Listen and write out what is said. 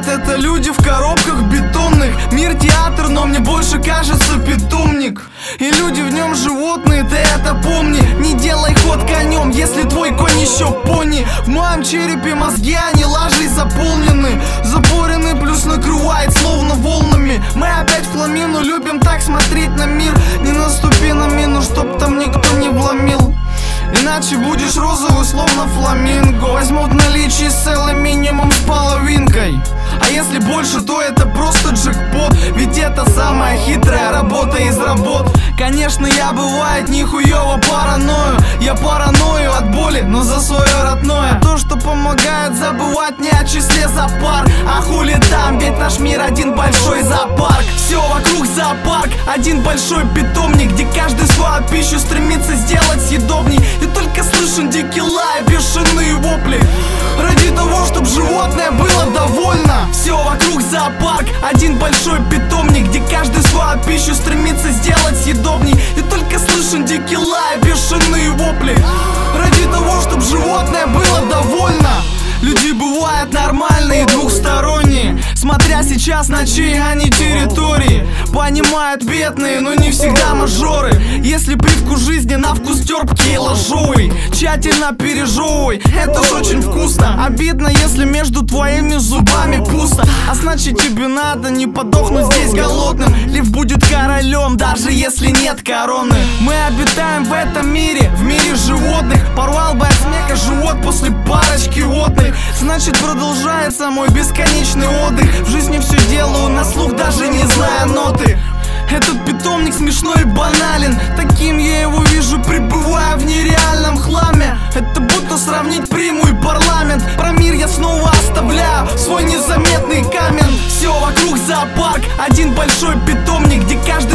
говорят, это люди в коробках бетонных. Мир театр, но мне больше кажется питомник. И люди в нем животные, ты это помни. Не делай ход конем, если твой конь еще пони. В моем черепе мозги, они лажей заполнены, заборены, плюс накрывает словно волнами. Мы опять в хламину, любим так смотреть на мир. Не наступи на мину, чтоб там никто не вломил, иначе будешь розовый, словно фламинго. Возьмут наличие целый минимум с половинкой. А если больше, то это просто джекпот. Ведь это самая хитрая работа из работ. Конечно, я бывает нихуёво параною. Я параною от боли, но за свое родное. То, что помогает забывать не о числе запар. А хули там, ведь наш мир один большой зоопарк. Все вокруг зоопарк, один большой питомник, где каждый свою пищу стремится сделать съедобней. И только слышен дикий лай, бешеные вопли, ради того, чтоб животное было довольно. Все вокруг зоопарк, один большой питомник, где каждый свою пищу стремится сделать съедобней. И только слышен дикий лай, бешеные вопли, ради того, чтоб животное было довольно. Люди бывают нормальные и двухсторонние, смотря сейчас на чьи они территории. Понимают бедные, но не всегда мажоры. Если привкус жизни на вкус терпкий и ложовый, тщательно пережевывай, это ж очень вкусно. Обидно, если между твоими зубами пусто, а значит тебе надо не подохнуть здесь голодным. Лев будет королем, даже если нет короны. Мы обитаем в этом мире, в мире животных. Порвал бы от смеха живот после парочки водных. Значит, продолжается мой бесконечный отдых. В жизни все делаю на слух, даже не зная ноты. Этот питомник смешной и банален, таким я его вижу, пребывая в нереальном хламе. Это будто сравнить приму и парламент. Про мир я снова оставляю свой незаметный камень. Все вокруг зоопарк, один большой питомник, где каждый